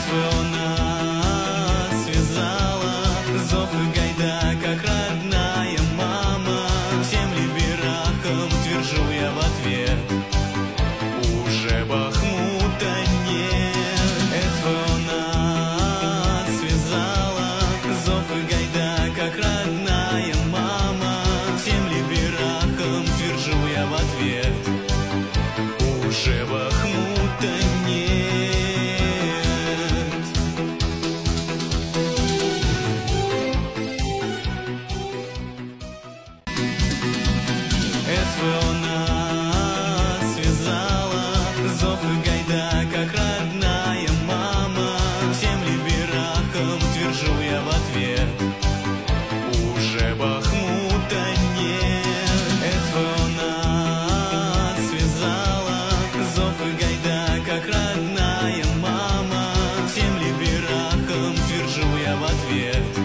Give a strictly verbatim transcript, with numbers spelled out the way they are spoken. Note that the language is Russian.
СВО нас связала, зов и гайда, как родная мама. Всем либерахам твержу я в ответ: уже Бахмута нет. СВО нас связала, зов и гайда, как родная мама. Всем либерахам твержу я в ответ: уже Бахмута нет. СВО нас связала, зов и гайда, как родная мама. Всем либерахам твержу я в ответ: уже Бахмута нет. СВО нас связала, зов и гайда, как родная мама. Всем либерахам твержу я в ответ: